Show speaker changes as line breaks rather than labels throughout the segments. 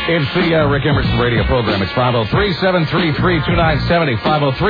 It's the Rick Emerson radio program. It's 503-733-2970.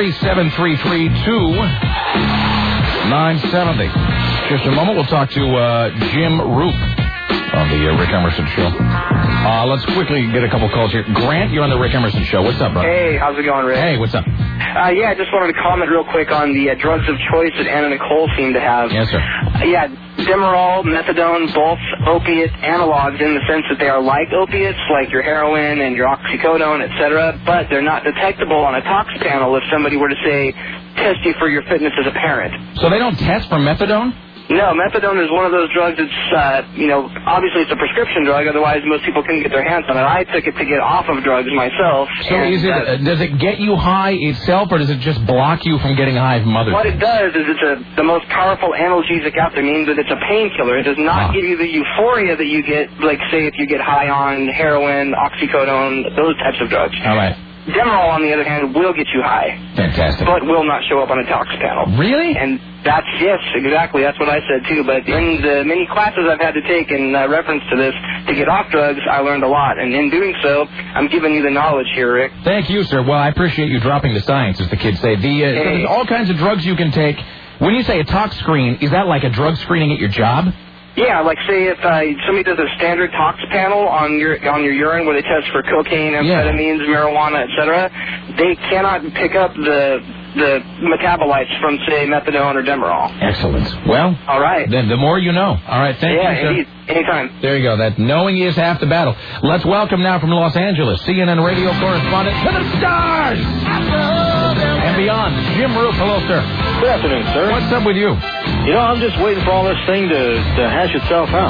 503-733-2970. Just a moment, we'll talk to Jim Roop on the Rick Emerson Show. Let's quickly get a couple calls here. Grant, you're on the Rick Emerson Show. What's up, brother?
Hey, how's it going, Rick?
Hey, what's up?
I just wanted to comment real quick on the drugs of choice that Anna Nicole seemed to have.
Yes, sir.
Demerol, methadone, both opiate analogs in the sense that they are like opiates, like your heroin and your oxycodone, etc., but they're not detectable on a tox panel if somebody were to, say, test you for your fitness as a parent.
So they don't test for methadone?
No, methadone is one of those drugs that's, obviously it's a prescription drug, otherwise most people couldn't get their hands on it. I took it to get off of drugs myself.
So does it get you high itself, or does it just block you from getting high from other
What
things?
it does is it's the most powerful analgesic out there, means that it's a painkiller. It does not give you the euphoria that you get, like, say, if you get high on heroin, oxycodone, those types of drugs.
All right.
Demerol, on the other hand, will get you high.
Fantastic.
But will not show up on a tox panel.
Really?
And yes, exactly. That's what I said, too. But in the many classes I've had to take in reference to this to get off drugs, I learned a lot. And in doing so, I'm giving you the knowledge here, Rick.
Thank you, sir. Well, I appreciate you dropping the science, as the kids say. So there's all kinds of drugs you can take. When you say a tox screen, is that like a drug screening at your job?
Yeah, like say if somebody does a standard tox panel on your urine where they test for cocaine, amphetamines, marijuana, etc., they cannot pick up the metabolites from, say, methadone or Demerol.
Excellent. Well,
all right.
Then the more you know. All right, thank you, sir.
Anytime.
There you go. That knowing is half the battle. Let's welcome now from Los Angeles, CNN radio correspondent to the stars and beyond, Jim Roop. Hello, sir.
Good afternoon, sir.
What's up with you?
I'm just waiting for all this thing to hash itself out.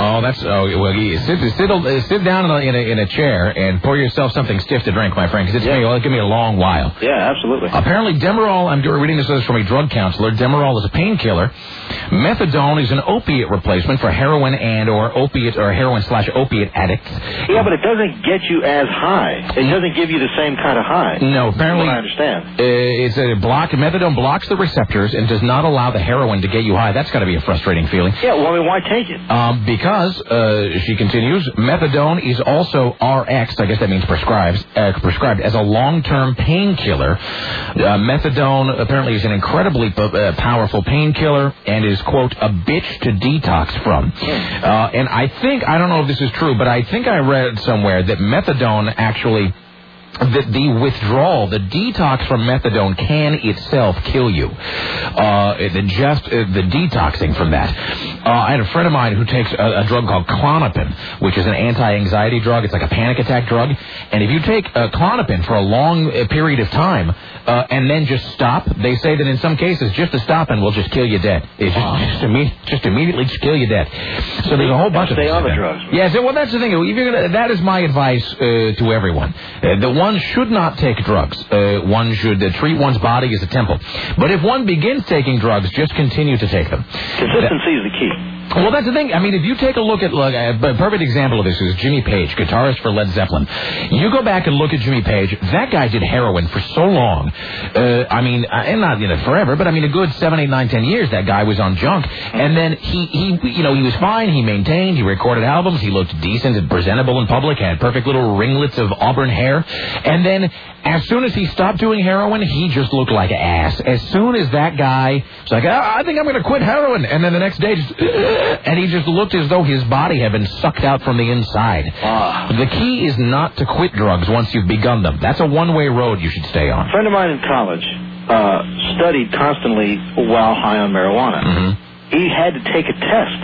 Sit down in a chair and pour yourself something stiff to drink, my friend, because it'll give me a long while.
Yeah, absolutely.
Apparently, Demerol, I'm reading this from a drug counselor, Demerol is a painkiller. Methadone is an opiate replacement for heroin and or opiate or heroin/opiate addicts.
Yeah, but it doesn't get you as high. It doesn't give you the same kind of high.
No, apparently.
I understand.
Methadone blocks the receptors and does not allow the heroin to get you high. That's got to be a frustrating feeling.
Yeah, well, I mean, why take it?
Because, she continues, methadone is also RX, I guess that means prescribed as a long-term painkiller. Methadone apparently is an incredibly powerful painkiller and is, quote, a bitch to detox from. And I don't know if this is true, but I think I read somewhere that methadone actually... The withdrawal, the detox from methadone can itself kill you. The detoxing from that. I had a friend of mine who takes a drug called Klonopin, which is an anti-anxiety drug. It's like a panic attack drug. And if you take Klonopin for a long period of time and then just stop, they say that in some cases just the stopping will just kill you dead. It just immediately kill you dead. So there's a whole bunch of things.
Stay on the drugs.
Yeah, well, that's the thing. That is my advice to everyone. One should not take drugs. One should treat one's body as a temple. But if one begins taking drugs, just continue to take them.
Consistency is the key.
Well, that's the thing. I mean, if you take a look at, a perfect example of this is Jimmy Page, guitarist for Led Zeppelin. You go back and look at Jimmy Page. That guy did heroin for so long. And not forever, but a good 7, 8, 9, 10 years. That guy was on junk, and then he was fine. He maintained. He recorded albums. He looked decent and presentable in public. Had perfect little ringlets of auburn hair, and then as soon as he stopped doing heroin, he just looked like an ass. As soon as that guy was like, I think I'm going to quit heroin, and then the next day and he just looked as though his body had been sucked out from the inside. The key is not to quit drugs once you've begun them. That's a one-way road you should stay on.
A friend of mine in college studied constantly while high on marijuana. Mm-hmm. He had to take a test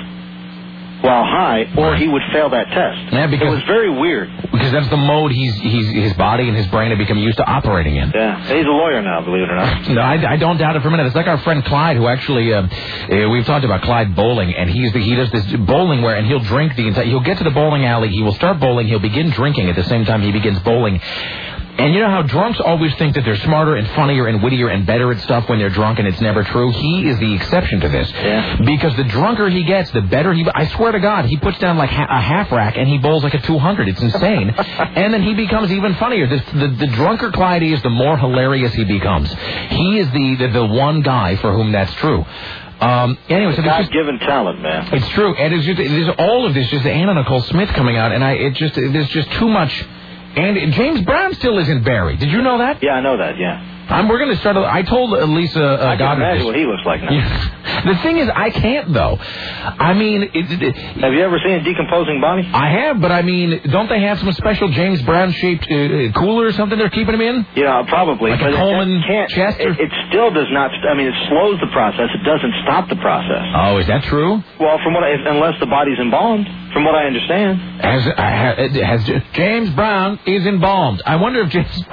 while high, or he would fail that test.
Yeah, because
it was very weird.
Because that's the mode his body and his brain have become used to operating in.
Yeah, he's a lawyer now, believe it or not.
No, I don't doubt it for a minute. It's like our friend Clyde, who actually we've talked about Clyde bowling, and he does this bowling and he'll drink he'll get to the bowling alley, he will start bowling, he'll begin drinking at the same time he begins bowling. And you know how drunks always think that they're smarter and funnier and wittier and better at stuff when they're drunk, and it's never true? He is the exception to this. Yeah. Because the drunker he gets, the better he... I swear to God, he puts down like a half rack and he bowls like a 200. It's insane. And then he becomes even funnier. The drunker Clyde is, the more hilarious he becomes. He is the one guy for whom that's true. Anyway, so
God-given talent, man.
It's true. And there's all of this, just Anna Nicole Smith coming out, and there's just too much... And James Brown still isn't buried. Did you know that?
Yeah, I know that, yeah.
We're going to start. I told Lisa
I can
Goddard
imagine
this.
what he looks like now.
The thing is, I can't, though. I mean...
Have you ever seen a decomposing body?
I have, but I mean, don't they have some special James Brown-shaped cooler or something they're keeping him in?
Yeah, probably.
Like
but
a Coleman chest?
It still does not... I mean, it slows the process. It doesn't stop the process.
Oh, is that true?
Well, unless the body's embalmed, from what I understand.
Has James Brown is embalmed. I wonder if James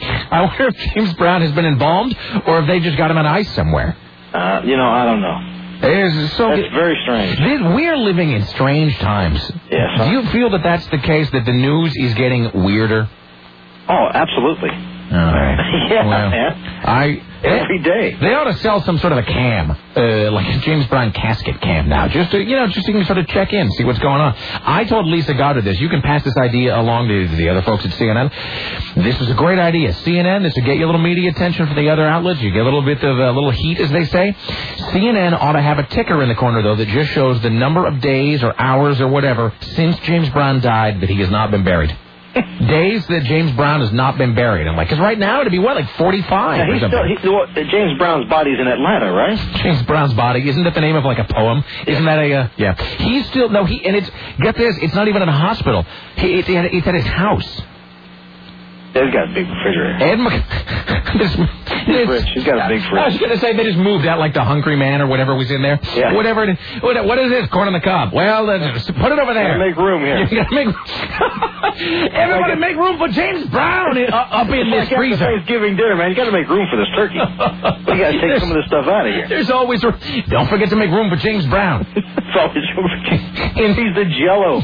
Brown has been embalmed, or if they just got him on ice somewhere.
I don't know. That's very strange.
We are living in strange times.
Yes.
Do you feel that that's the case, that the news is getting weirder?
Oh, absolutely.
All right.
Yeah, man. Every day.
They ought to sell some sort of a cam, like a James Brown casket cam now, just so you can sort of check in, see what's going on. I told Lisa Goddard this. You can pass this idea along to the other folks at CNN. This is a great idea. CNN, this will get you a little media attention from the other outlets. You get a little bit of a little heat, as they say. CNN ought to have a ticker in the corner, though, that just shows the number of days or hours or whatever since James Brown died that he has not been buried. Days that James Brown has not been buried. I'm like, because right now it'd be, 45 or something?
James Brown's body's in Atlanta, right?
James Brown's body. Isn't that the name of, like, a poem? Yeah. Isn't that yeah. He's still, no, and it's, get this, it's not even in a hospital. It's at his house.
He's got a big refrigerator. He's rich. He's got a big fridge.
I was going to say they just moved out like the Hungry Man or whatever was in there.
Yeah.
What is this? Corn on the cob. Well, just put it over there.
Make room here.
You gotta make everybody make room for James Brown up in this freezer.
Thanksgiving dinner, man. You got to make room for this turkey. You got to take some of this stuff out of here.
There's always don't forget to make room for James Brown.
It's always room for James. He's the Jello.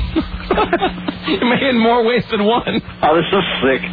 In more ways than one.
Oh, this is sick.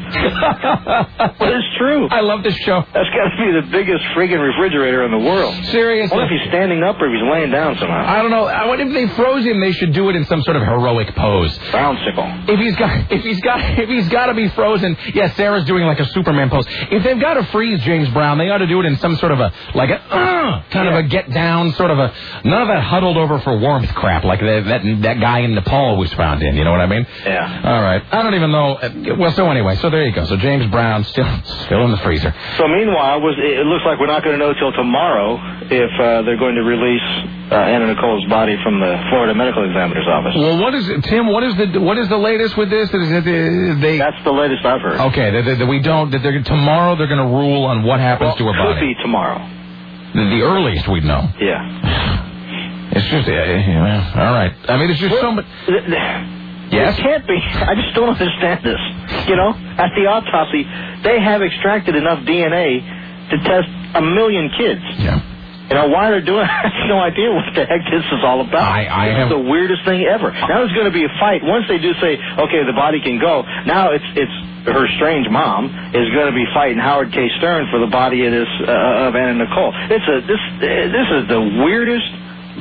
But it's true.
I love this show.
That's got to be the biggest friggin' refrigerator in the world.
Seriously.
What if he's standing up or if he's laying down somehow?
I don't know. What if they froze him? They should do it in some sort of heroic pose.
Brownsicle.
If he's got to be frozen. Yeah, Sarah's doing like a Superman pose. If they've got to freeze James Brown, they ought to do it in some sort of a kind of a get down sort of a none of that huddled over for warmth crap like that guy in Nepal was found in. You know what I mean?
Yeah.
All right. I don't even know. Well, so anyway, so there you go. So James Brown still in the freezer.
So meanwhile, it looks like we're not going to know till tomorrow if they're going to release Anna Nicole's body from the Florida Medical Examiner's office.
Well, Tim? What is the latest with this?
That's the latest I've heard.
Okay, tomorrow they're going to rule on what happens to her body.
Could be tomorrow.
The earliest we'd know.
Yeah.
It's just all right. I mean, it's just so much. Yes?
It can't be. I just don't understand this. At the autopsy, they have extracted enough DNA to test 1 million kids.
Yeah.
Why they're doing it, I have no idea what the heck this is all about. It's the weirdest thing ever. Now there's going to be a fight. Once they do say, okay, the body can go, now it's her strange mom is going to be fighting Howard K. Stern for the body of Anna Nicole. This is the weirdest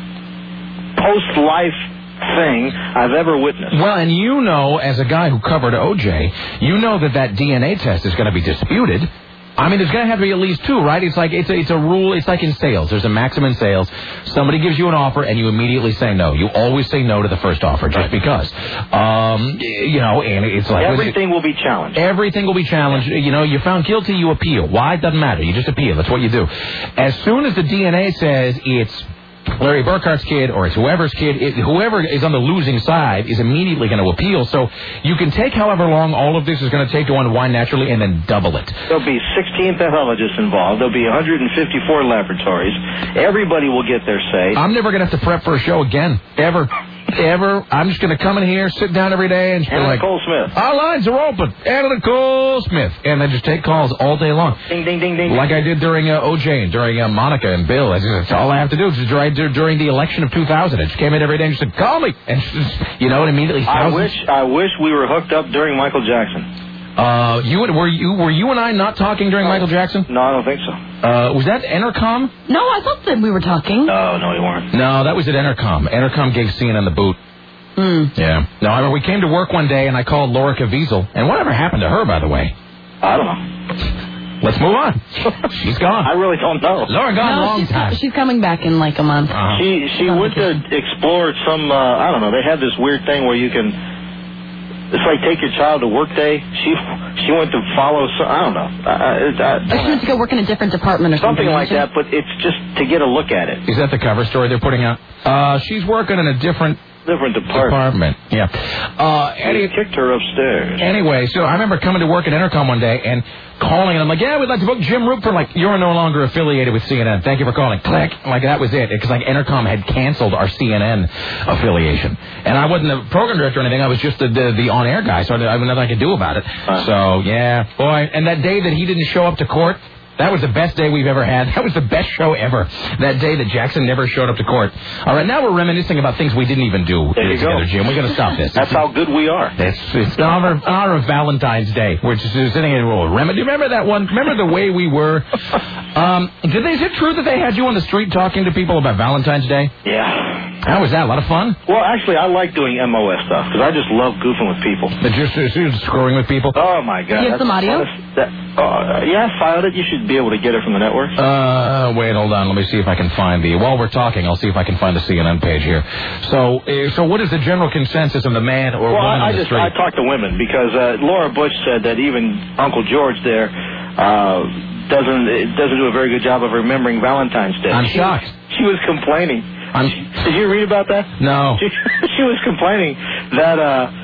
post-life thing I've ever witnessed.
Well, and as a guy who covered O.J., that DNA test is going to be disputed. I mean, there's going to have to be at least 2, right? It's like it's a rule. It's like in sales. There's a maximum in sales. Somebody gives you an offer, and you immediately say no. You always say no to the first offer just because. And it's like
everything will be challenged.
Everything will be challenged. You're found guilty, you appeal. Why? It doesn't matter. You just appeal. That's what you do. As soon as the DNA says it's Larry Burkhart's kid or it's whoever's kid, whoever is on the losing side is immediately going to appeal. So you can take however long all of this is going to take to unwind naturally and then double it.
There'll be 16 pathologists involved. There'll be 154 laboratories. Everybody will get their say.
I'm never going to have to prep for a show again. Ever. I'm just going to come in here, sit down every day, and just be like,
Nicole Smith.
Our lines are open. Anna Nicole Smith. And then just take calls all day long.
Ding, ding, ding, ding.
Like I did during O.J. and during Monica and Bill. That's all I have to do. Just during the election of 2000. I just came in every day and just said, call me. And and immediately thousands.
I wish we were hooked up during Michael Jackson.
Were you and I not talking during Michael Jackson?
No, I don't think so.
Was that Entercom?
No, I thought that we were talking.
No, we weren't.
No, that was at Entercom. Entercom gave CNN the boot. Yeah. No, I remember we came to work one day and I called Laura Caviezel. And whatever happened to her, by the way?
I don't know.
Let's move on. She's gone.
I really don't know.
Laura gone a long time.
She's coming back in like a month.
She went to explore some, I don't know, they have this weird thing where you can It's like take your child to work day. She went to follow. I don't know.
She went to go work in a different department or something
like that. But it's just to get a look at it.
Is that the cover story they're putting out? She's working in a different department. Yeah.
Eddie kicked her upstairs.
Anyway, so I remember coming to work at Entercom one day and calling, and I'm like, yeah, we'd like to book Jim Roop for, like, you're no longer affiliated with CNN. Thank you for calling. Click. Like, that was it. Because, like, Entercom had canceled our CNN affiliation. And I wasn't a program director or anything. I was just the on-air guy, so I had nothing I could do about it. So, yeah. Boy, and that day that he didn't show up to court, that was the best day we've ever had. That was the best show ever. That day that Jackson never showed up to court. All right, now we're reminiscing about things we didn't even do together, Jim. We got to stop this.
That's how good we are.
It's in honor of Valentine's Day. We're just sitting in a remedy. Do you remember that one? Remember the way we were? Is it true that they had you on the street talking to people about Valentine's Day?
Yeah.
How was that? A lot of fun?
Well, actually, I like doing MOS stuff because I just love goofing with people.
But you're screwing with people?
Oh, my God.
You have some audio?
Yeah, I filed it. You should be able to get it from the network.
Wait, hold on. Let me see if I can find while we're talking, I'll see if I can find the CNN page here. So what is the general consensus of the man or woman on the street?
I talked to women because Laura Bush said that even Uncle George there doesn't do a very good job of remembering Valentine's Day.
I'm shocked.
She was complaining. Did you read about that?
No.
She was complaining that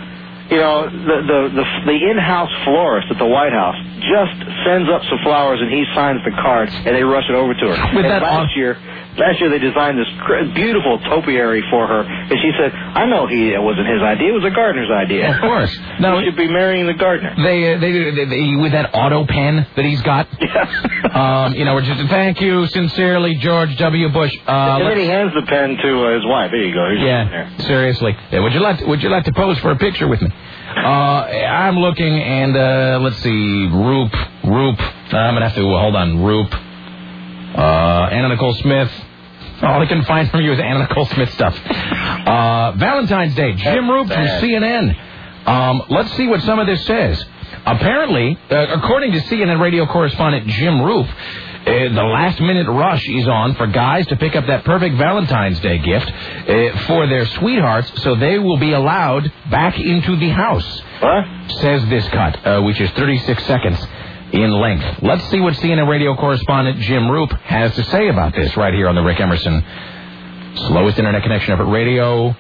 the in-house florist at the White House just sends up some flowers and he signs the card and they rush it over to her. Last year they designed this beautiful topiary for her, and she said, "I know it wasn't his idea; it was a gardener's idea."
Of course. No,
he should be marrying the gardener.
They with that auto pen that he's got.
Yeah.
We're just thank you sincerely, George W. Bush.
And then he hands the pen to his wife. There you go.
Yeah. Seriously. Yeah, would you like to pose for a picture with me? I'm looking, and let's see, Roop. I'm gonna have to hold on, Roop. Anna Nicole Smith. All I can find from you is Anna Nicole Smith stuff. Valentine's Day. Jim Roop from CNN. Let's see what some of this says. Apparently, according to CNN radio correspondent Jim Roop, the last-minute rush is on for guys to pick up that perfect Valentine's Day gift for their sweethearts so they will be allowed back into the house.
What?
Says this cut, which is 36 seconds in length. Let's see what CNN radio correspondent Jim Roop has to say about this right here on the Rick Emerson slowest internet connection ever radio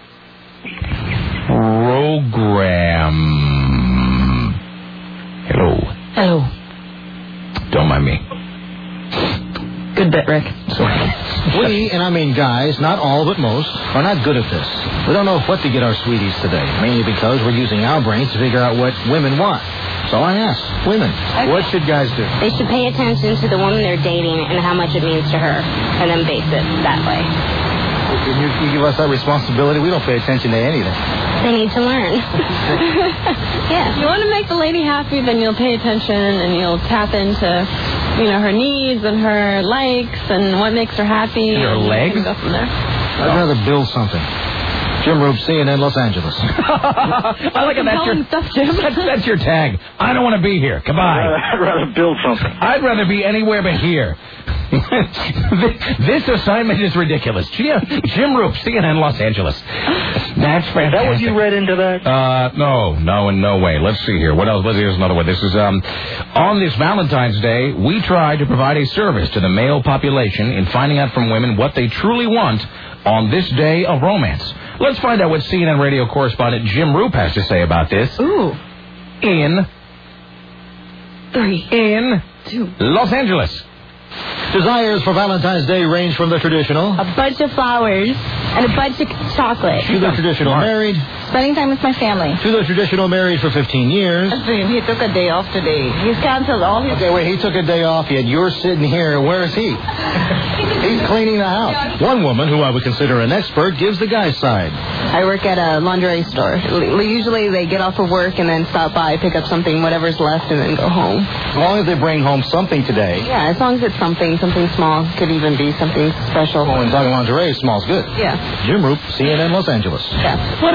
program. Hello. Don't mind me.
Good bit, Rick.
We, and I mean guys, not all but most, are not good at this. We don't know what to get our sweeties today, mainly because we're using our brains to figure out what women want. So I asked women, what should guys do?
They should pay attention to the woman they're dating and how much it means to her, and then base it that way.
Can you give us that responsibility? We don't pay attention to anything.
They need to learn. Yeah.
If you want to make the lady happy, then you'll pay attention and you'll tap into, her needs and her likes and what makes her happy.
Her legs?
Go from there.
I'd rather build something. Jim Roop, CNN, Los Angeles.
I like it. That's your tag. I don't want to be here. Goodbye.
I'd rather build something.
I'd rather be anywhere but here. This assignment is ridiculous. Jim Roop, CNN, Los Angeles. That's fantastic. Is
that what you read into that?
No, in no way. Let's see here. What else? Here's another one. This is, on this Valentine's Day, we try to provide a service to the male population in finding out from women what they truly want on this day of romance. Let's find out what CNN radio correspondent Jim Roop has to say about this.
Ooh.
In
3,
in
2,
Los Angeles.
Desires for Valentine's Day range from the traditional.
A bunch of flowers and a bunch of chocolate.
To the traditional married.
Spending time with my family.
To the traditional married for 15 years.
He took a day off today. He's canceled all his...
Okay, wait, he took a day off, yet you're sitting here. Where is he? He's cleaning the house. One woman, who I would consider an expert, gives the guy's side.
I work at a lingerie store. Usually they get off of work and then stop by, pick up something, whatever's left, and then go home.
As long as they bring home something today.
Yeah, as long as it's something small. Could even be something special.
Oh, and talking lingerie, small's good.
Yeah.
Jim Roop, CNN, Los Angeles.
Yeah. What a perv.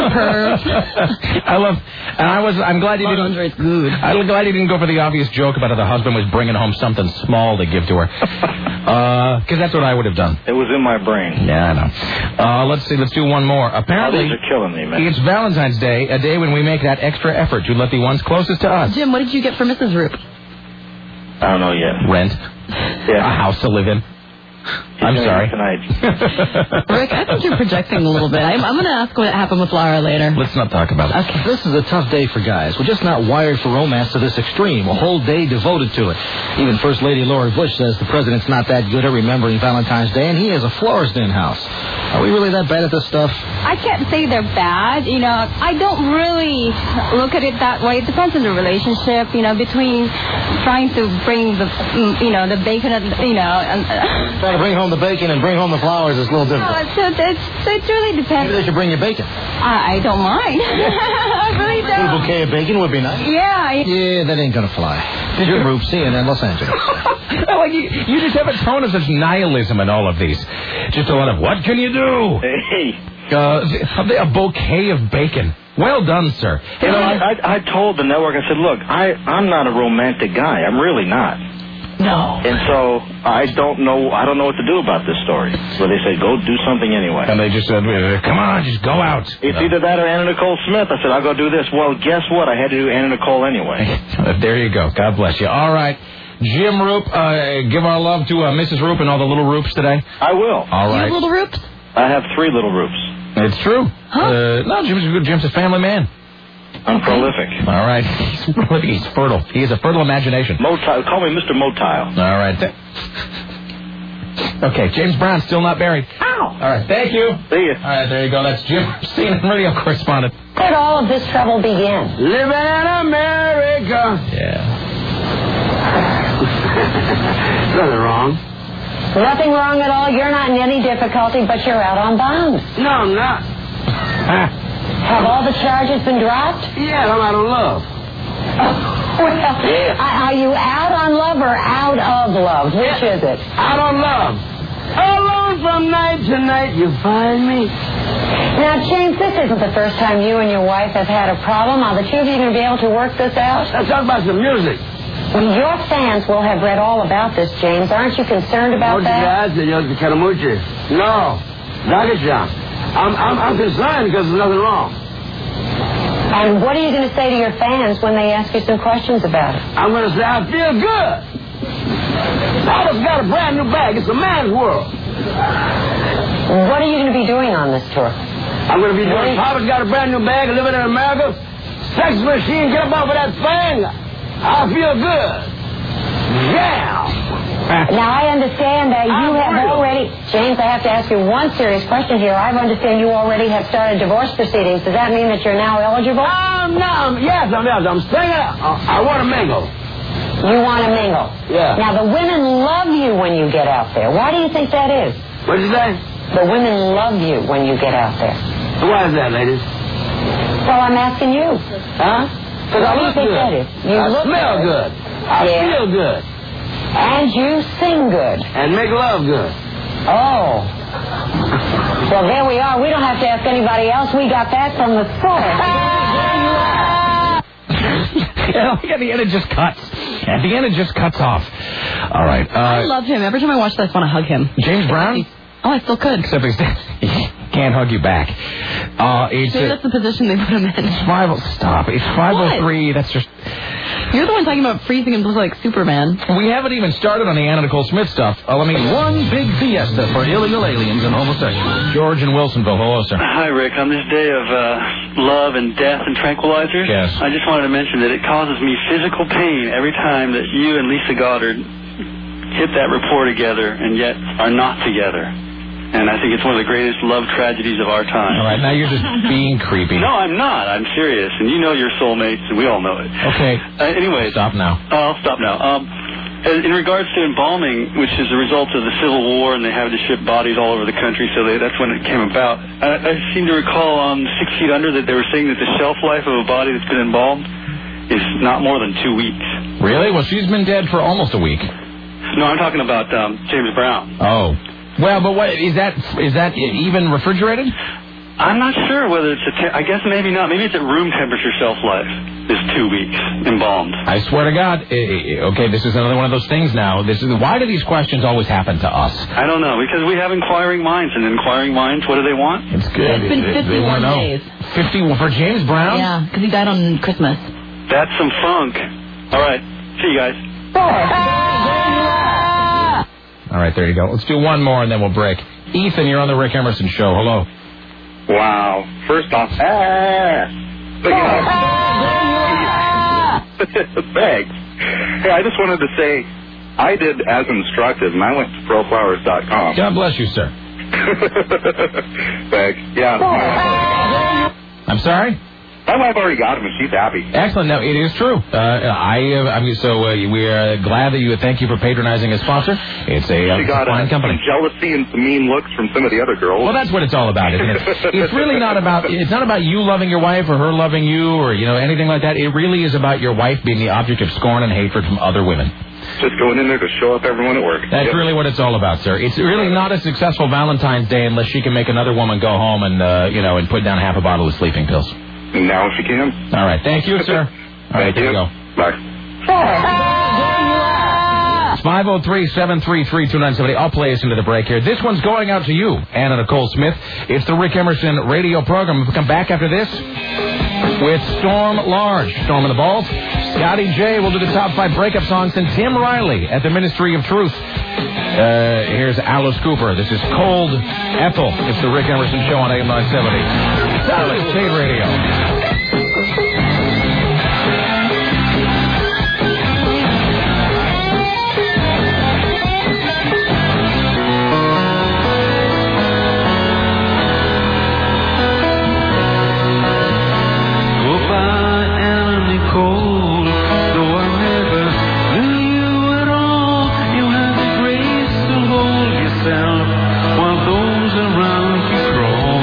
I'm glad you didn't.
Andre's good.
I'm glad you didn't go for the obvious joke about how the husband was bringing home something small to give to her. Because that's what I would have done.
It was in my brain.
Yeah, I know. Let's see. Let's do one more. Apparently,
these are killing me, man.
It's Valentine's Day, a day when we make that extra effort to let the ones closest to us.
Jim, what did you get for Mrs. Roop?
I don't know yet.
Rent.
Yeah.
A house to live in. I'm sorry.
Rick, I think you're projecting a little bit. I'm going to ask what happened with Laura later.
Let's not talk about it.
Okay. This is a tough day for guys. We're just not wired for romance to this extreme. A whole day devoted to it. Even First Lady Laura Bush says the president's not that good at remembering Valentine's Day, and he has a florist in-house. Are we really that bad at this stuff?
I can't say they're bad. I don't really look at it that way. It depends on the relationship, between trying to bring the bacon and,
Trying to bring home the bacon and bring home the flowers is a little different.
So it really depends.
Maybe they should bring you bacon.
I don't mind. I really don't.
A bouquet of bacon would be nice.
Yeah.
Yeah, that ain't gonna fly. Jim Roop, see you in Los Angeles.
Like you just have a tone of such nihilism in all of these. Just a lot of, what can you do?
Hey.
A bouquet of bacon. Well done, sir.
I told the network, I said, look, I'm not a romantic guy. I'm really not.
No.
And so I don't know what to do about this story. So they said, go do something anyway.
And they just said, come on, just go out.
It's either that or Anna Nicole Smith. I said, I'll go do this. Well, guess what? I had to do Anna Nicole anyway.
There you go. God bless you. All right. Jim Roop, give our love to Mrs. Roop and all the little Roops today.
I will.
All right.
You have little Roops?
I have 3 little Roops.
It's true.
Huh?
No, Jim's a family man.
I'm prolific.
All right. He's prolific. He's fertile. He has a fertile imagination.
Motile. Call me Mr. Motile.
All right. Okay, James Brown, still not buried.
Ow!
All right, thank you.
See you.
All right, there you go. That's Jim, CNN radio correspondent.
Where did all of this trouble begin?
Living in America.
Yeah.
Nothing wrong.
Nothing wrong at all. You're not in any difficulty, but you're out on bond.
No, I'm not.
Have all the charges been dropped?
Yeah, I'm out of love.
Well, are you out on love or out of love? Which is it?
Out on love. Alone from night to night, you find me.
Now, James, this isn't the first time you and your wife have had a problem. Are the two of you going to be able to work this out?
Let's talk about some music.
Well, your fans will have read all about this, James. Aren't you concerned about that?
No. Dagachan. I'm concerned because there's nothing wrong.
And what are you going to say to your fans when they ask you some questions about it?
I'm going to say, I feel good. Papa's got a brand new bag. It's a man's world.
What are you going to be doing on this tour?
I'm going to be doing, Papa's got a brand new bag, living in America. Sex machine, get up off of that thing. I feel good. Yeah.
Now, I understand that you have already... James, I have to ask you one serious question here. I understand you already have started divorce proceedings. Does that mean that you're now eligible?
Yes, I'm staying out. I want to mingle.
You want to mingle?
Yeah.
Now, the women love you when you get out there. Why do you think that is?
What'd you say?
The women love you when you get out there.
Why is that, ladies?
Well, I'm asking you.
Huh? Because I look good.
That is?
I smell good. I feel good.
And you sing good.
And make love good.
Oh. Well, there we are. We don't have to ask anybody else. We got that from the source.
At the end, it just cuts. At the end, it just cuts off. All right.
I love him. Every time I watch this, I want to hug him.
James Brown?
Oh, I still could.
Except he can't hug you back.
That's the position they put him in.
Stop. It's 5:03. That's just...
You're the one talking about freezing him like Superman.
We haven't even started on the Anna Nicole Smith stuff.
One big fiesta for illegal aliens and homosexuals.
George in Wilsonville. Hello, sir.
Hi, Rick. On this day of love and death and tranquilizers,
yes.
I just wanted to mention that it causes me physical pain every time that you and Lisa Goddard hit that rapport together and yet are not together. And I think it's one of the greatest love tragedies of our time.
All right, now you're just being creepy.
No, I'm not. I'm serious. And you know your soulmates, and we all know it.
Okay.
Anyway.
Stop now.
I'll stop now. In regards to embalming, which is a result of the Civil War, and they have to ship bodies all over the country, so that's when it came about. I seem to recall on 6 Feet Under that they were saying that the shelf life of a body that's been embalmed is not more than 2 weeks.
Really? Well, she's been dead for almost a week.
No, I'm talking about James Brown.
Oh. Well, but what is that even refrigerated?
I'm not sure whether it's I guess maybe not. Maybe it's at room temperature shelf life is 2 weeks embalmed.
I swear to God. Okay, this is another one of those things now. Why do these questions always happen to us?
I don't know, because we have inquiring minds, and inquiring minds, what do they want?
It's good.
It's been 51 days.
50 for James Brown?
Yeah, because he died on Christmas.
That's some funk. All right, see you guys.
All right, there you go. Let's do one more, and then we'll break. Ethan, you're on the Rick Emerson Show. Hello.
Wow. First off, thanks. Hey, I just wanted to say, I did as instructed, and I went to proflowers.com.
God bless you, sir.
Thanks. Yeah.
I'm sorry?
My wife already got him, and she's happy.
Excellent. No, it is true. We are glad that thank you for patronizing a sponsor. It's a fine company.
Some jealousy and some mean looks from some of the other girls.
Well, that's what it's all about, isn't it? It's really not about you loving your wife or her loving you or, anything like that. It really is about your wife being the object of scorn and hatred from other women.
Just going in there to show up everyone at work.
That's really what it's all about, sir. It's really not a successful Valentine's Day unless she can make another woman go home and, and put down half a bottle of sleeping pills.
Now she can.
All right. Thank you, sir. All right, there you go.
Bye.
It's 503-733-2970. I'll play us into the break here. This one's going out to you, Anna Nicole Smith. It's the Rick Emerson radio program. We'll come back after this with Storm Large. Storm in the Balls. Scotty J will do the top 5 breakup songs, and Tim Riley at the Ministry of Truth. Here's Alice Cooper. This is Cold Ethel. It's the Rick Emerson Show on AM 970. Solid State Radio.
While those around you crawl.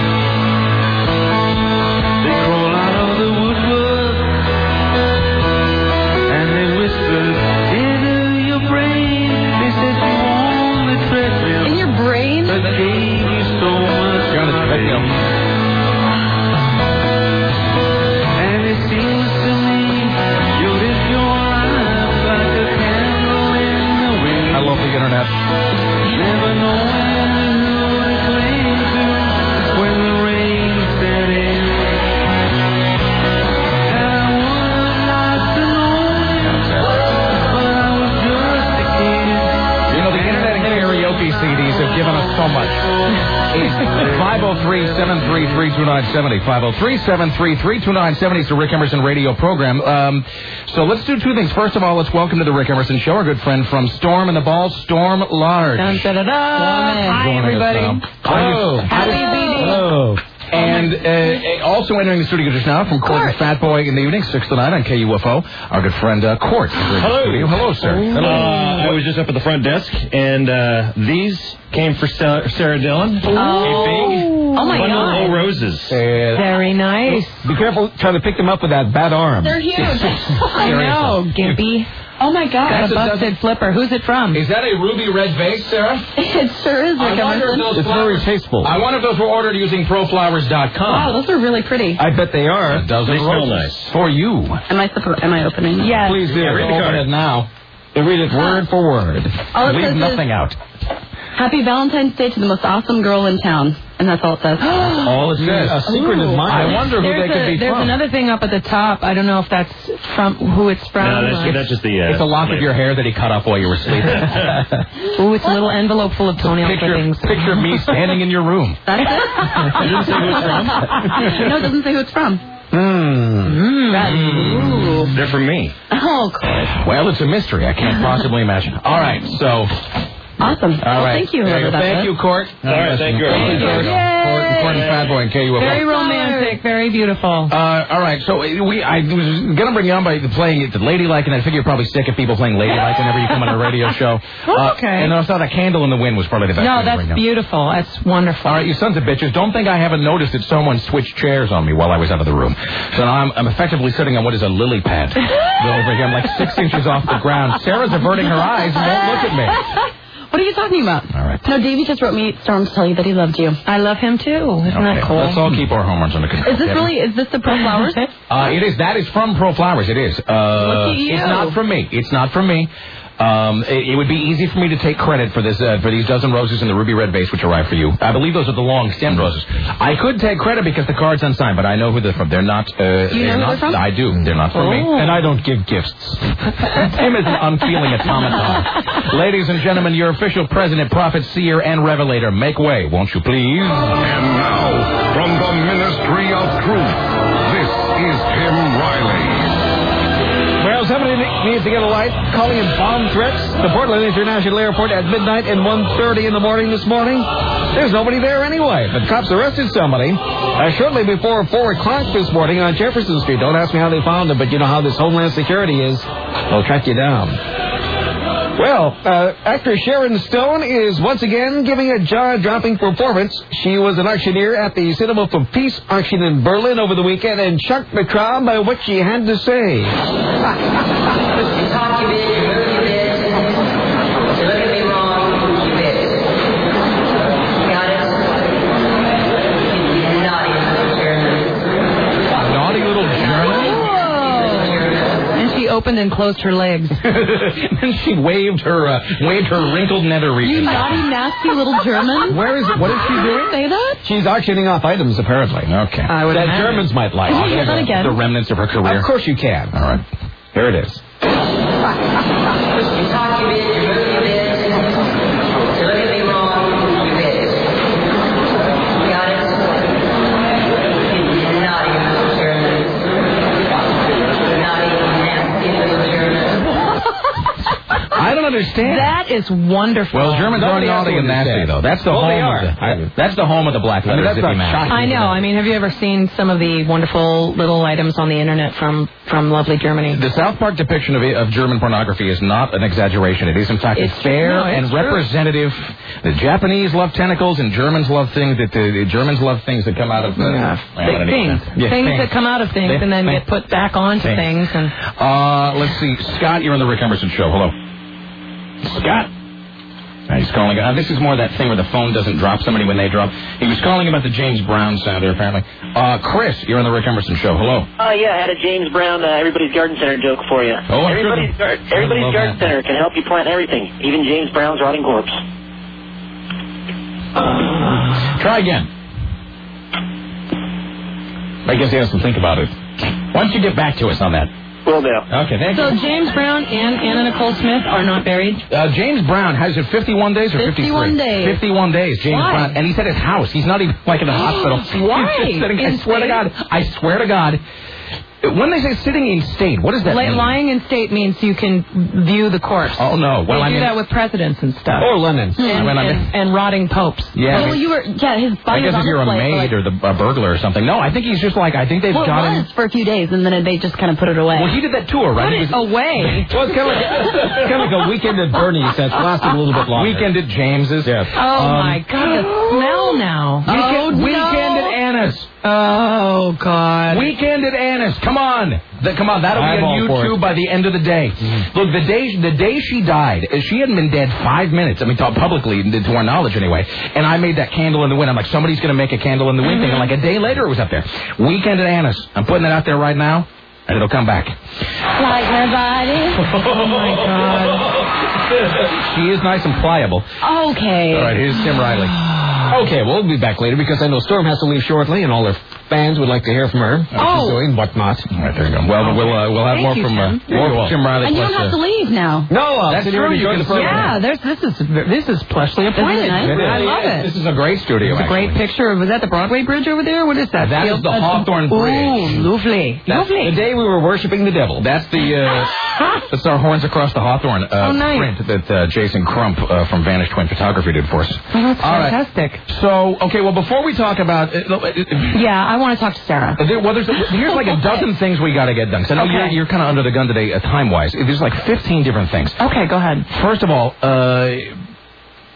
so much. 503-733-2970. 503-733-2970 is the Rick Emerson radio program. So let's do two things. First of all, let's welcome to the Rick Emerson Show our good friend from Storm and the Ball, Storm Large.
Dun, da, da, da. Hi, everybody.
Hello.
Happy beating.
Hello. And also entering the studio just now from Court and Fat Boy in the evening, 6 to 9 on KUFO, our good friend Court.
Hello.
Hello, sir. Hello.
I was just up at the front desk, and these came for Sarah Dillon.
Oh, oh my
God. Of roses.
Very nice.
Be careful trying to pick them up with that bad arm.
They're huge. I know, Gimpy. Oh, my God. That's a busted flipper. Who's it from?
Is that a ruby red vase, Sarah?
It sure is.
It's very tasteful.
I wonder if those were ordered using proflowers.com.
Wow, those are really pretty.
I bet they are.
They smell nice. For you.
Am I opening?
Yes.
Please do.
Read the card.
Open it now.
Read it word for word.
Leave nothing out.
Happy Valentine's Day to the most awesome girl in town. And that's all it says.
All it says. A secret is mine.
I wonder who they could be
There's
from.
another thing up at the top. I don't know if that's from who it's from.
No, that's just the...
it's a lock of your hair that he cut off while you were sleeping.
Ooh, it's a little envelope full of toenail clippings.
Picture of me standing in your room.
That's it?
It doesn't say who it's from?
No, it doesn't say who it's from.
They're from me.
Oh, cool.
Well, it's a mystery. I can't possibly imagine. All right, so...
Awesome.
All right.
Thank you.
Thank you, Court.
All right, thank you.
Court and Fat Boy and KUFO.
Very romantic, very beautiful.
All right, so I was going to bring you on by playing it Ladylike, and I figure you're probably sick of people playing Ladylike whenever you come on a radio show.
Okay.
And I thought a candle in the wind was probably the best.
No,
way to
that's
bring them.
beautiful. That's wonderful.
All right, you sons of bitches, don't think I haven't noticed that someone switched chairs on me while I was out of the room. So now I'm effectively sitting on what is a lily pad over here. I'm like 6 inches off the ground. Sarah's averting her eyes and won't look at me.
What are you talking about?
All right.
No, Davey just wrote me, Storm, to tell you that he loved you.
I love him too. Isn't that cool?
Let's all keep our hormones under control.
Is this the Pro Flowers?
It is. That is from Pro Flowers. It is.
Look at you.
It's not from me. It's not from me. It would be easy for me to take credit for this, for these dozen roses in the ruby red vase which arrived for you. I believe those are the long stemmed roses. I could take credit because the card's unsigned, but I know who they're from. They're not.
You know who they're from?
I do. They're not from me, and I don't give gifts. Tim is an unfeeling automaton. Ladies and gentlemen, your official president, prophet, seer, and revelator, make way, won't you please?
And now, from the Ministry of Truth, this is Tim Riley.
Well, somebody needs to get a light. Calling in bomb threats. The Portland International Airport at midnight and 1:30 in the morning this morning. There's nobody there anyway. But cops arrested somebody shortly before 4 o'clock this morning on Jefferson Street. Don't ask me how they found him, but you know how this Homeland Security is. They'll track you down. Well, actress Sharon Stone is once again giving a jaw-dropping performance. She was an auctioneer at the Cinema for Peace auction in Berlin over the weekend and shocked the crowd by what she had to say.
Opened and closed her legs.
And she waved her wrinkled nether region.
You naughty, nasty little German.
Where is it? What is she doing?
Say that?
She's auctioning off items, apparently.
Okay.
That Germans might like.
Can you hear that again?
The remnants of her career.
Of course you can.
All right. Here it is. I don't understand.
That is wonderful.
Well, Germans are naughty and nasty, though. That's the that's the home of the black letters.
I know. I mean, have you ever seen some of the wonderful little items on the internet from lovely Germany?
The South Park depiction of German pornography is not an exaggeration. It is, in fact, fair and representative. The Japanese love tentacles, and Germans love things that the Germans love things that come out of
things that come out of things and then get put back onto things. And
let's see, Scott, you're on the Rick Emerson Show. Hello. Scott. He's calling. This is more that thing where the phone doesn't drop somebody when they drop. He was calling about the James Brown sounder, apparently. Chris, you're on the Rick Emerson Show. Hello.
Yeah, I had a James Brown Everybody's Garden Center joke for you.
Oh,
Everybody's Garden Center can help you plant everything, even James Brown's rotting corpse.
Try again. I guess he has to think about it. Why don't you get back to us on that?
Will do.
Okay, thank you.
So James Brown and Anna Nicole Smith are not buried?
James Brown, has it 51 days or 53?
51 days.
51 days, James Brown. And he's at his house. He's not even like in the hospital.
Why?
He's just sitting, I swear to God. When they say sitting in state, what does that mean?
Lying in state means you can view the corpse.
Oh, no. Well,
they do that with presidents and stuff.
Or lemons.
And rotting popes.
Yeah.
Well, his body
I guess if you're a maid or a burglar or something. No, I think he's just like, I think they've got him.
For a few days, and then they just kind of put it away.
Well, he did that tour, right?
Put it away?
Well, it's kind of like a weekend at Bernie's that's lasted a little bit longer.
Weekend at James's.
Yeah.
Oh, my God. The smell now.
Weekend at Anna's.
Oh, God.
Weekend at Anna's. Come on. That'll be on YouTube by the end of the day. Mm-hmm. Look, the day she died, she hadn't been dead 5 minutes. I mean, publicly, to our knowledge anyway. And I made that candle in the wind. I'm like, somebody's going to make a candle in the wind thing. And like a day later, it was up there. Weekend at Anna's. I'm putting it out there right now, and it'll come back.
Like my body.
Oh, my God.
She is nice and pliable.
Okay.
All right, here's Tim Riley.
Okay, we'll be back later because I know Storm has to leave shortly, and all her fans would like to hear from her. What she's doing, whatnot.
All right, there you go. Well, we'll have more from Tim Riley.
And you don't have to leave now.
No,
that's true. You can
yeah, this is plushly appointed. I love it.
This is a great studio.
It's a great picture. Was that the Broadway Bridge over there? What is that?
That is the Hawthorne Bridge.
Oh, lovely.
The day we were worshiping the devil.
That's that's our Horns Across the Hawthorne print that Jason Crump from Vanish Twin Photography did for us.
Oh, that's fantastic.
Right. So, okay, well, before we talk about...
I want to talk to Sarah.
Here's like a dozen things we got to get done. Because I know you're kind of under the gun today, time-wise. There's like 15 different things.
Okay, go ahead.
First of all,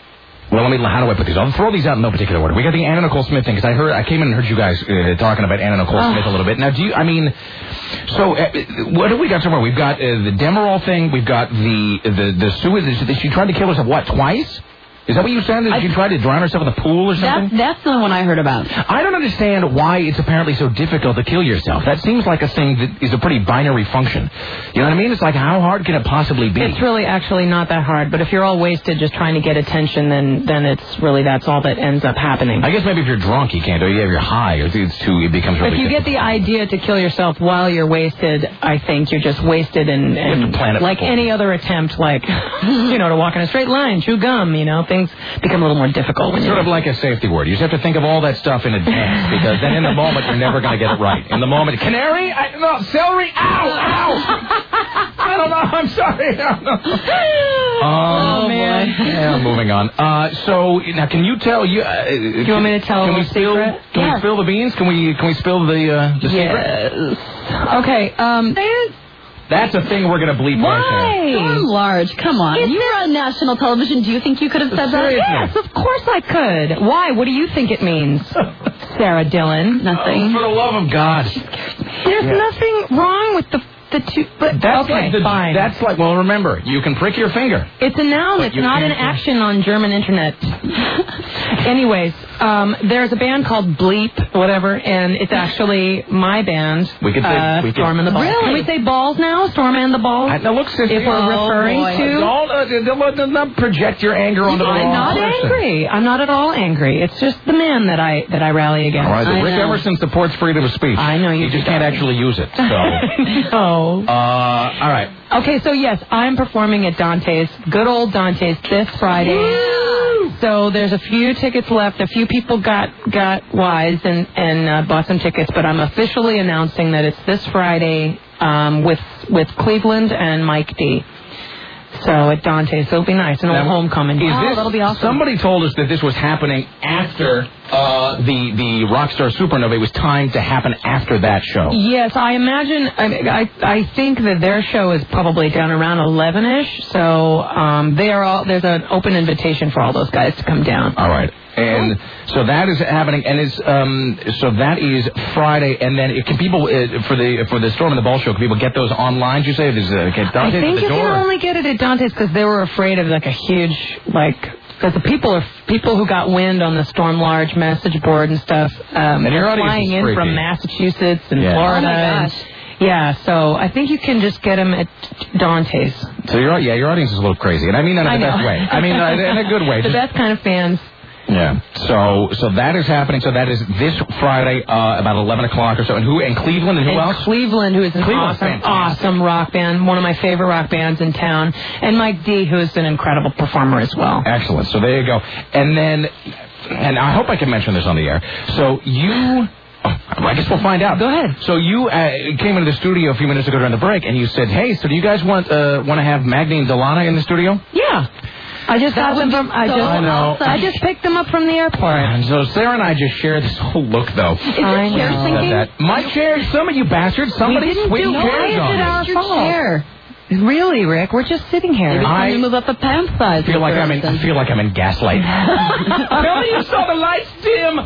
Well, how do I put these? I'll throw these out in no particular order. We got the Anna Nicole Smith thing, because I came in and heard you guys talking about Anna Nicole Smith a little bit. Now, what do we got somewhere? We've got the Demerol thing. We've got the suicide. She tried to kill herself, what, twice? Is that what you said? Did she try to drown herself in the pool or something?
That's the one I heard about.
I don't understand why it's apparently so difficult to kill yourself. That seems like a thing that is a pretty binary function. You know what I mean? It's like, how hard can it possibly be?
It's really actually not that hard, but if you're all wasted just trying to get attention, then it's really, that's all that ends up happening.
I guess maybe if you're drunk, you can't, or if you're high, it becomes really
If you get the idea to kill yourself while you're wasted, I think you're just wasted and like any other attempt, like, to walk in a straight line, chew gum, things become a little more difficult.
It's sort of like a safety word. You just have to think of all that stuff in advance, because then in the moment you're never going to get it right. In the moment, canary? No, celery? Ow! I don't know. I'm sorry.
Oh, man.
Yeah, moving on. So now, can you tell you? Do
you want me to tell a secret?
Can we spill the beans? Can we spill the secret?
Yes. Okay.
That's a thing we're going to bleep right there.
Storm Large, come on. You were on national television. Do you think you could have said that?
Yes, of course I could. Why? What do you think it means? Sarah Dillon.
Nothing.
Oh, for the love of God.
There's nothing wrong with the two. But
that's
okay, fine.
That's like, well, remember, you can prick your finger.
It's a noun. It's not an action on German internet. Anyways, there's a band called Bleep, whatever, and it's actually my band.
We could say
Storm and the Balls.
Really?
Can we say Balls now? Storm and the Balls?
Now look, sister,
if we're referring to,
don't project your anger onto the wrong
I'm not
person.
angry. I'm not at all angry. It's just the man that I rally against.
All right, Rick Emerson supports freedom of speech.
I know you
just can't actually use it. So.
No.
All right.
Okay, so yes, I'm performing at Dante's, good old Dante's, this Friday. Woo! So there's a few tickets left. A few people got wise and bought some tickets, but I'm officially announcing that it's this Friday with Cleveland and Mike D. So at Dante's, so it'll be nice, an old homecoming.
That'll be awesome. Somebody told us that this was happening after the Rockstar Supernova. It was timed to happen after that show.
Yes, I imagine. I think that their show is probably down around 11ish. So there's an open invitation for all those guys to come down.
All right. And so that is happening, and so that is Friday. And then can people for the Storm and the Ball show? Can people get those online? Did you say it is Dante's
I think
at the
you
door?
can only get it at Dante's because they were afraid of like a huge because the people who got wind on the Storm Large message board and stuff.
And your audience
flying
is
in
creepy.
from Massachusetts and
Yeah.
Florida.
Oh my gosh.
Yeah, so I think you can just get them at Dante's.
So your audience is a little crazy, and I mean that in the best way. I mean in a good way.
The best kind of fans.
Yeah. So that is happening. So that is this Friday about 11 o'clock or so. And Cleveland and who else?
Cleveland, who is an awesome rock band, one of my favorite rock bands in town, and Mike D, who is an incredible performer as well.
Excellent. So there you go. And I hope I can mention this on the air. So I guess we'll find out.
Go ahead.
So you came into the studio a few minutes ago during the break, and you said, "Hey, so do you guys want to have Magni and Delana in the studio?"
Yeah. I just got them from. I just picked them up from the airport.
And so Sarah and I just shared this whole look, though.
Is your chair sinking?
My chair, some of you bastards, somebody switched chairs on
our
your chair.
Really, Rick? We're just sitting here.
Maybe time to move up the pant size.
I feel like I'm in Gaslight. Tell me you saw the lights dim.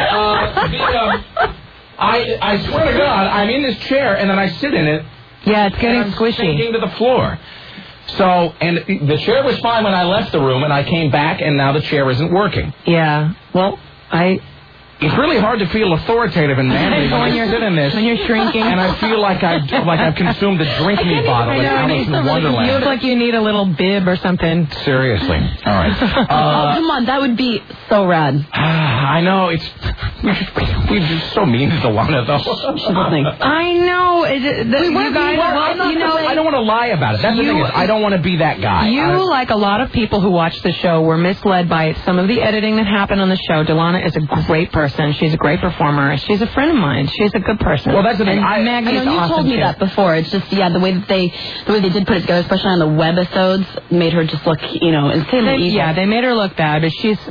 I swear to God, I'm in this chair and then I sit in it.
Yeah, it's getting
and I'm
squishy.
sinking to the floor. So, and the chair was fine when I left the room, and I came back, and now the chair isn't working.
Yeah. Well,
It's really hard to feel authoritative and manly when you sit in this.
When you're shrinking.
And I feel like I've consumed a drink me bottle in Alice in Wonderland.
You look like you need a little bib or something.
Seriously. All right.
Come on, that would be so rad.
I know. We're just so mean to Delana, though.
I know.
I don't want to lie about it. That's the thing is, I don't want to be that guy.
You, like a lot of people who watch the show, were misled by some of the editing that happened on the show. Delana is a great person. She's a great performer. She's a friend of mine. She's a good person.
Well, that's the thing.
Maggie is
you
awesome
told me
too.
that before. It's just the way they did put it together, especially on the webisodes, made her just look insanely evil.
Yeah, they made her look bad, but she's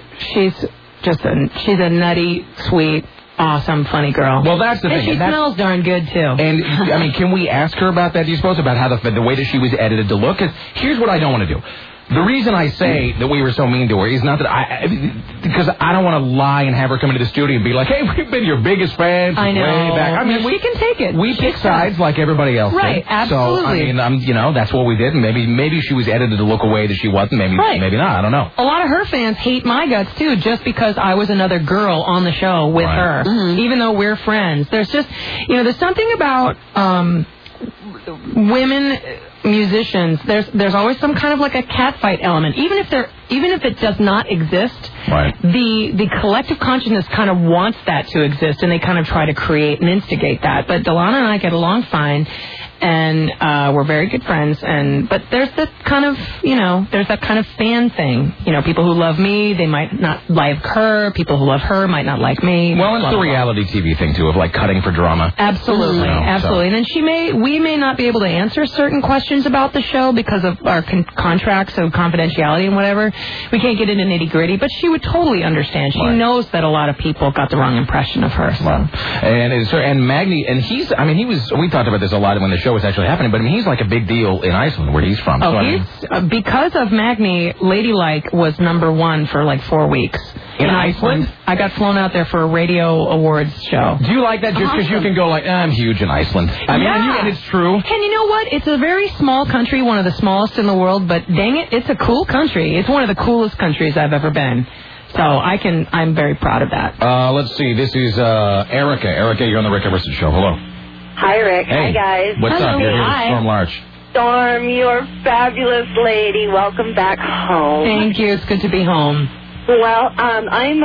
a nutty, sweet, awesome, funny girl.
Well, that's the thing.
And she smells darn good too.
And I mean, can we ask her about that? Do you suppose about how the way that she was edited to look? Because here's what I don't want to do. The reason I say that we were so mean to her is not that because I don't want to lie and have her come into the studio and be like, hey, we've been your biggest fans.
I know.
Way back. I mean,
we can take it.
We pick sides like everybody else
right,
did.
absolutely.
So, I mean, that's what we did. And maybe she was edited to look a way that she wasn't. Maybe not. I don't know.
A lot of her fans hate my guts, too, just because I was another girl on the show with her, even though we're friends. There's just, there's something about women musicians. There's always some kind of like a catfight element, even if it does not exist.
Right.
The collective consciousness kind of wants that to exist, and they kind of try to create and instigate that. But Delana and I get along fine, and we're very good friends. But there's that kind of fan thing. People who love me, they might not like her. People who love her might not like me.
Well, it's the reality TV thing too, of like cutting for drama.
Absolutely, absolutely. And then we may not be able to answer certain questions about the show because of our contracts of confidentiality and whatever. We can't get into nitty gritty, but she would totally understand. She knows that a lot of people got the wrong impression of her. So.
And Magni, and we talked about this a lot when the show was actually happening, but he's like a big deal in Iceland where he's from.
Because of Magni, Ladylike was #1 for like 4 weeks.
In Iceland?
I got flown out there for a radio awards show.
Do you like that just because you can go like, I'm huge in Iceland? I mean, and it's true.
And you know what? It's a very small country, one of the smallest in the world, but dang it, it's a cool country. It's one of the coolest countries I've ever been. So I'm very proud of that.
Let's see. This is Erica. Erica, you're on the Rick Emerson Show. Hello.
Hi, Rick.
Hey.
Hi, guys.
What's up? You're here with Storm Larch.
Storm, you're a fabulous lady. Welcome back home.
Thank you. It's good to be home.
Well, I'm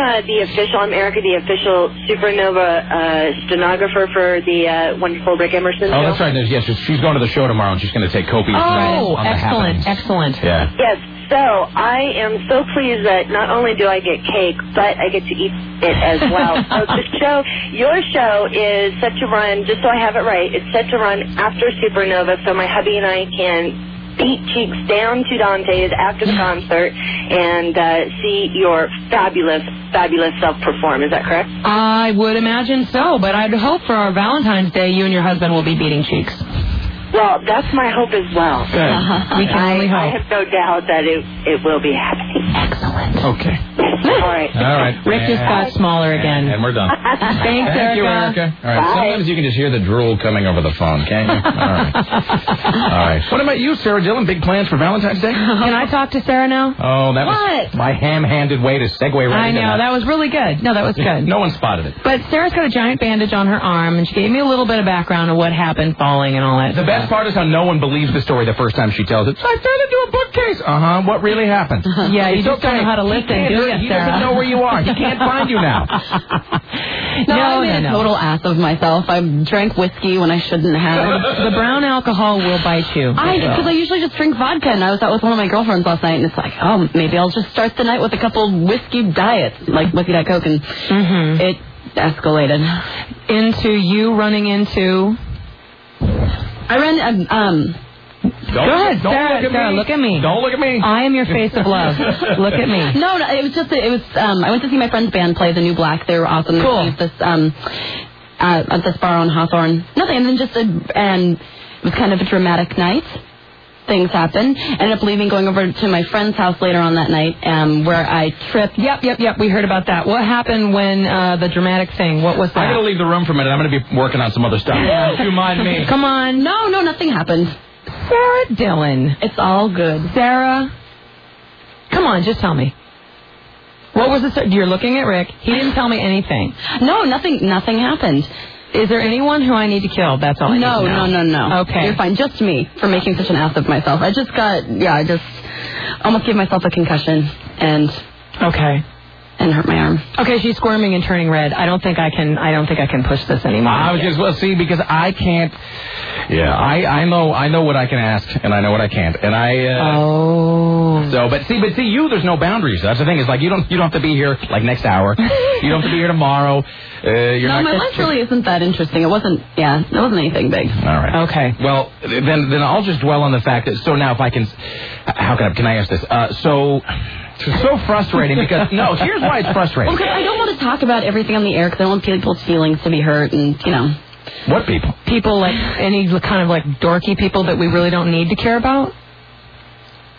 Erica, the official Supernova stenographer for the wonderful Rick Emerson show.
Oh, that's right. Yes, she's going to the show tomorrow, and she's going to take copious notes on the happenings.
Excellent.
Yeah.
Yes. So I am so pleased that not only do I get cake, but I get to eat it as well. So your show is set to run, just so I have it right, it's set to run after Supernova, so my hubby and I can beat cheeks down to Dante's after the concert and see your fabulous self perform. Is that correct?
I would imagine so, but I'd hope for our Valentine's Day you and your husband will be beating cheeks.
Well, that's my hope as well.
Good. We can only hope.
I have no doubt that it will be happening.
Excellent.
Okay.
All right.
Rick just got smaller again.
And we're done.
Thanks, Erica.
Thank you, Erica. All right.
Bye.
Sometimes you can just hear the drool coming over the phone, can't you? All right. All right. What about you, Sarah Dillon? Big plans for Valentine's Day?
Can I talk to Sarah now?
Oh, that was my ham-handed way to segue right into that.
I know. That was really good. No, that was good.
No one spotted it.
But Sarah's got a giant bandage on her arm, and she gave me a little bit of background of what happened falling and all that.
The best part is how no one believes the story the first time she tells it. So I fell into a bookcase. What really happened?
Yeah, you just don't know how to listen, do you,
He
Sarah?
doesn't know where you are. He can't find you now.
I made a total ass of myself. I drank whiskey when I shouldn't have.
The brown alcohol will bite you.
Because I usually just drink vodka, and I was out with one of my girlfriends last night, and it's like, oh, maybe I'll just start the night with a couple whiskey diets, like whiskey diet Coke, and it escalated.
Into you running into...
I ran...
Go ahead, Sarah, look at me.
Don't look at me.
I am your face of love. Look at me.
No, it was just, I went to see my friend's band play, The New Black. They were awesome.
Cool.
At this bar on Hawthorne. Nothing, and then and it was kind of a dramatic night. Things happened. Ended up leaving, going over to my friend's house later on that night, where I tripped.
Yep. We heard about that. What happened when the dramatic thing? What was that?
I'm going to leave the room for a minute. I'm going to be working on some other stuff. If you mind me.
Come on.
No, nothing happened.
Sarah Dillon.
It's all good.
Sarah, come on, just tell me. What was it? You're looking at Rick. He didn't tell me anything.
No, nothing happened.
Is there anyone who I need to kill? That's all I need to know.
No.
Okay.
You're fine. Just me for making such an ass of myself. I just almost gave myself a concussion and hurt my arm.
Okay, she's squirming and turning red. I don't think I can push this anymore.
Because I can't. Yeah, I know what I can ask, and I know what I can't, and I. So, but see, you, there's no boundaries. That's the thing. Is like you don't have to be here like next hour. You don't have to be here tomorrow.
My life really isn't that interesting. It wasn't anything big.
All right.
Okay.
Well, then I'll just dwell on the fact that. So now, if I can, how can I ask this? It's so frustrating because here's why it's frustrating.
Well, because I don't want to talk about everything on the air because I don't want people's feelings to be hurt, and
What people?
People like any kind of like dorky people that we really don't need to care about.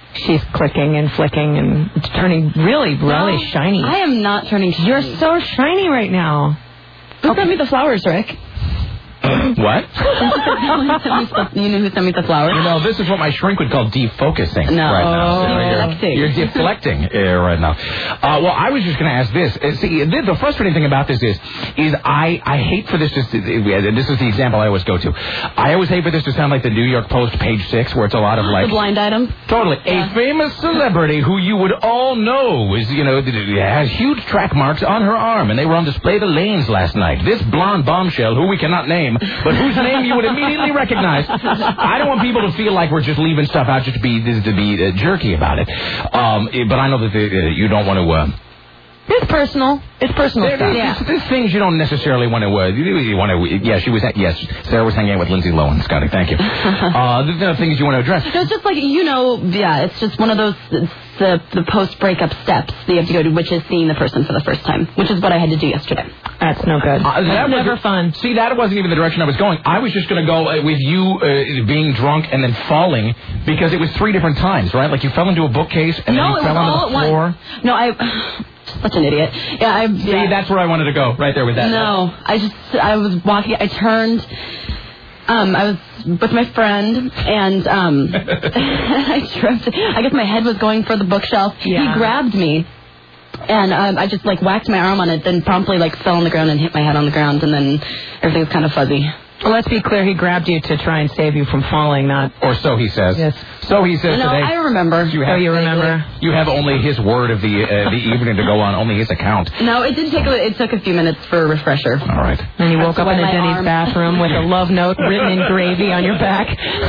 She's clicking and flicking and turning really shiny.
I am not turning shiny.
You're so shiny right now.
Who sent me the flowers, Rick?
What?
You know who sent me the flowers?
You know, this is what my shrink would call defocusing
No.
right now.
Deflecting.
You're deflecting right now. Well, I was just going to ask this. See, the frustrating thing about this is I hate for this to... This is the example I always go to. I always hate for this to sound like the New York Post page 6, where it's a lot of like...
The blind item?
Totally. Yeah. A famous celebrity who you would all know is, has huge track marks on her arm, and they were on display the lanes last night. This blonde bombshell, who we cannot name, but whose name you would immediately recognize. I don't want people to feel like we're just leaving stuff out just to be jerky about it. But I know that you don't want to...
It's personal. It's personal stuff.
There's things you don't necessarily want to... you want to... Yeah, Sarah was hanging out with Lindsay Lohan, Scotty. Thank you. There are things you want to address.
So it's just like, it's just one of those... The post-breakup steps that you have to go to, which is seeing the person for the first time, which is what I had to do yesterday.
That's no good. That's never fun.
See, that wasn't even the direction I was going. I was just going to go with you being drunk and then falling, because it was 3 different times, right? Like you fell into a bookcase and then you fell onto the floor.
No, such an idiot. Yeah,
See, that's where I wanted to go, right there with that.
No, I was walking, I turned... I was with my friend, and I tripped. I guess my head was going for the bookshelf.
Yeah.
He grabbed me, and I just, whacked my arm on it, then promptly, fell on the ground and hit my head on the ground, and then everything was kind of fuzzy.
Well, let's be clear. He grabbed you to try and save you from falling, not...
Or so he says.
Yes.
So he says
no,
today.
I remember.
You remember?
You have only his word of the evening to go on, only his account.
No, it took a few minutes for a refresher.
All right.
And you woke up in a Denny's bathroom with a love note written in gravy on your back.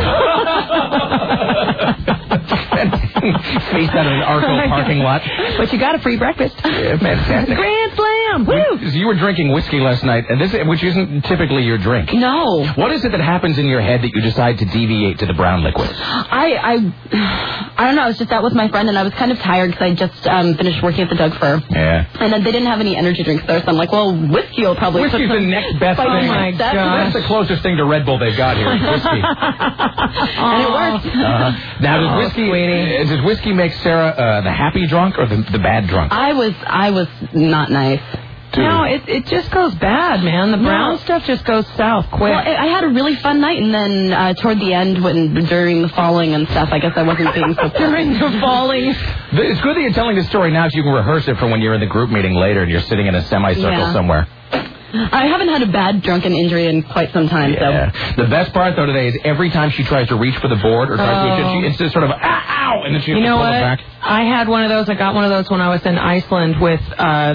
Face out of an Arco parking lot.
But you got a free breakfast.
Yeah, fantastic.
Grand slam! Woo!
You were drinking whiskey last night, and which isn't typically your drink.
No.
What is it that happens in your head that you decide to deviate to the brown liquid?
I don't know. I was just out with my friend, and I was kind of tired because I just finished working at the Doug Fir.
Yeah.
And then they didn't have any energy drinks there, so I'm like, well, whiskey will probably...
Whiskey's the next best thing.
Oh, my God.
That's the closest thing to Red Bull they've got here, is whiskey.
And it worked.
Now, does whiskey make Sarah the happy drunk or the bad drunk?
I was not nice.
No, it just goes bad, man. The brown stuff just goes south quick.
Well, I had a really fun night, and then toward the end, during the falling and stuff, I guess I wasn't being so
during the falling.
It's good that you're telling this story now so you can rehearse it for when you're in the group meeting later and you're sitting in a semicircle somewhere.
I haven't had a bad drunken injury in quite some time,
so. The best part, though, today is every time she tries to reach for the board or tries to, it's just sort of, ow, and then she has to pull it back.
I had one of those. I got one of those when I was in Iceland with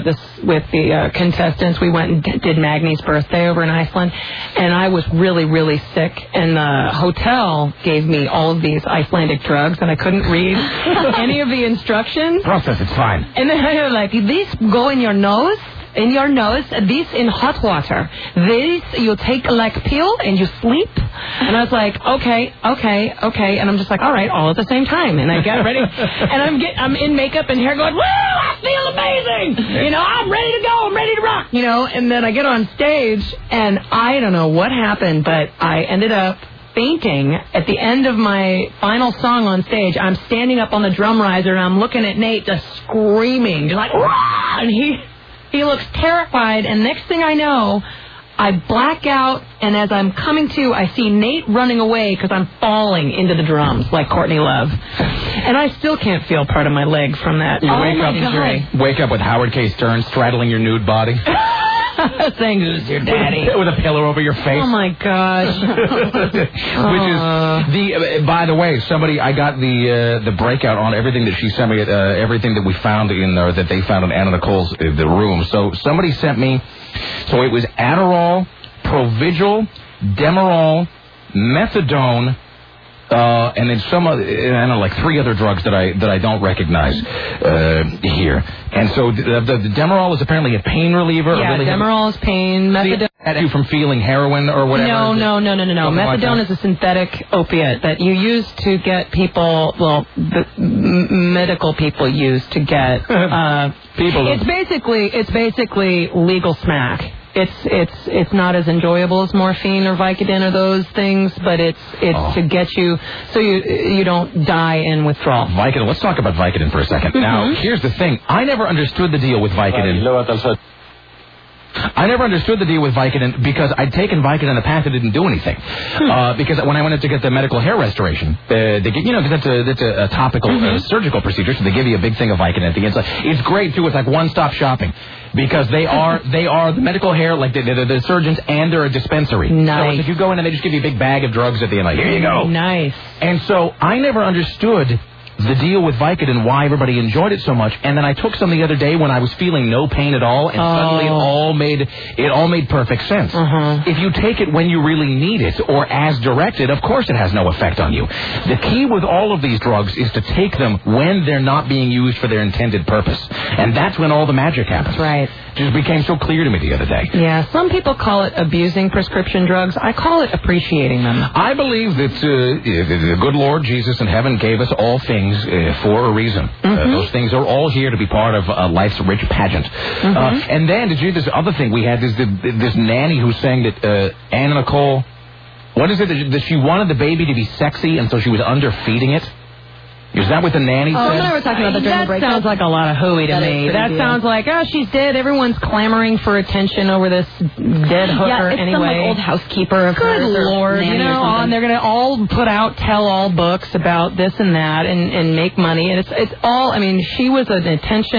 the contestants. We went and did Magni's birthday over in Iceland, and I was really, really sick. And the hotel gave me all of these Icelandic drugs, and I couldn't read any of the instructions.
Process, it's fine.
And then I was like, these go in your nose. In your nose, this in hot water. This you take like pill and you sleep. And I was like, okay. And I'm just like, all right, all at the same time. And I get ready, and I'm in makeup and hair going, woo, I feel amazing. I'm ready to go. I'm ready to rock. And then I get on stage, and I don't know what happened, but I ended up fainting at the end of my final song on stage. I'm standing up on the drum riser, and I'm looking at Nate just screaming, just like, wah! And he looks terrified, and next thing I know, I black out, and as I'm coming to, I see Nate running away because I'm falling into the drums like Courtney Love. And I still can't feel part of my leg from that injury.
Wake up with Howard K. Stern straddling your nude body.
Saying, who's your daddy?
With a pillow over your face.
Oh, my gosh.
Which is, by the way, I got the breakout on everything that she sent me, everything that we found that they found in Anna Nicole's the room. So somebody sent me, so it was Adderall, Provigil, Demerol, Methadone, and then some other, like 3 other drugs that I don't recognize here. And so the Demerol is apparently a pain reliever.
Yeah, Demerol is pain. Methadone.
You from feeling heroin or whatever?
No. Methadone is a synthetic opiate that you use to get people. Well, medical people use to get
people.
It's basically legal smack. it's not as enjoyable as morphine or Vicodin or those things, but it's to get you so you don't die in withdrawal.
Vicodin. Let's talk about Vicodin for a second. Now, here's the thing. I never understood the deal with Vicodin. I never understood the deal with Vicodin because I'd taken Vicodin in the past and it didn't do anything. Because when I went in to get the medical hair restoration, they get, because that's a topical surgical procedure, so they give you a big thing of Vicodin at the end. It's great too. It's like one-stop shopping because they are the medical hair, like the surgeons, and they're a dispensary.
Nice.
So if you go in and they just give you a big bag of drugs at the end, like here you go.
Nice.
And so I never understood the deal with Vicodin, why everybody enjoyed it so much, and then I took some the other day when I was feeling no pain at all, and suddenly it all made perfect sense. If you take it when you really need it or as directed, of course it has no effect on you. The key with all of these drugs is to take them when they're not being used for their intended purpose, and that's when all the magic happens.
Right.
It just became so clear to me the other day.
Yeah, some people call it abusing prescription drugs. I call it appreciating them.
I believe that the good Lord Jesus in heaven gave us all things for a reason. Those things are all here to be part of life's rich pageant. And then, did you this other thing we had? This nanny who's saying that Anna Nicole, what is it that she wanted the baby to be sexy, and so she was underfeeding it? Is that what the nanny said?
I were talking about that during the break.
That sounds like a lot of hooey to me. That sounds like, she's dead. Everyone's clamoring for attention over this dead hooker
it's
anyway.
Some like old housekeeper of
Good
hers.
Lord, and they're going to all put out tell-all books about this and that and make money. And it's all, she was an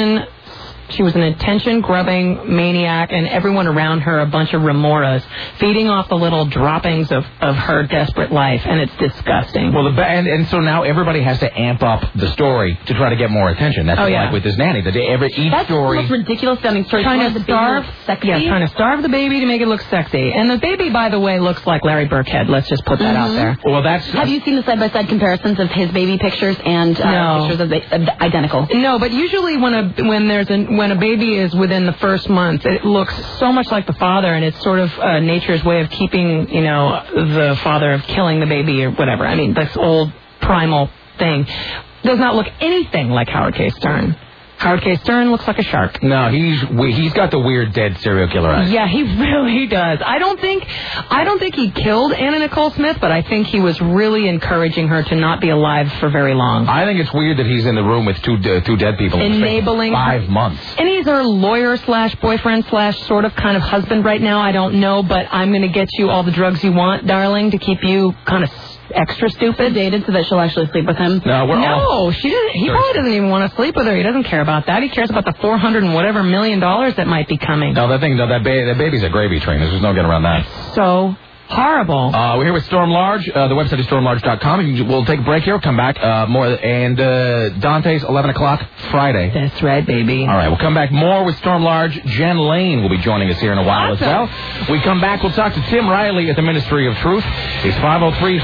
attention-grubbing maniac, and everyone around her a bunch of remoras, feeding off the little droppings of her desperate life, and it's disgusting.
Well, and so now everybody has to amp up the story to try to get more attention. That's like with this nanny. Each
That's
story...
the most ridiculous sounding story.
Trying to starve the baby to make it look sexy. And the baby, by the way, looks like Larry Burkhead. Let's just put that out there.
Well,
Have you seen the side-by-side comparisons of his baby pictures and pictures of identical?
No, but usually when a baby is within the first month, it looks so much like the father, and it's sort of nature's way of keeping, the father of killing the baby or whatever. This old primal thing does not look anything like Howard K. Stern. Howard K. Stern looks like a shark.
No, he's got the weird dead serial killer eyes.
Yeah, he really does. I don't think he killed Anna Nicole Smith, but I think he was really encouraging her to not be alive for very long.
I think it's weird that he's in the room with two dead people.
Enabling
5 months.
And he's her lawyer/boyfriend/ sort of kind of husband right now. I don't know, but I'm going to get you all the drugs you want, darling, to keep you kind of extra stupid.
Dated so that she'll actually sleep with him.
No, she doesn't. He probably doesn't even want to sleep with her. He doesn't care about that. He cares about the $400 and whatever million that might be coming.
No, that baby's a gravy train. There's no getting around that.
So horrible.
We're here with Storm Large. The website is stormlarge.com. We'll take a break here. We'll come back more. And Dante's 11 o'clock Friday.
That's right, baby.
All right, we'll come back more with Storm Large. Jen Lane will be joining us here in a while as well. We come back, we'll talk to Tim Riley at the Ministry of Truth. It's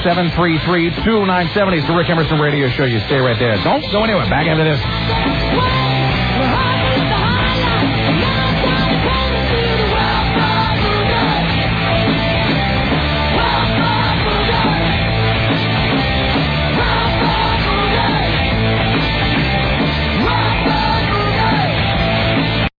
503-733-2970. It's the Rick Emerson Radio Show. You stay right there. Don't go anywhere. Back after this.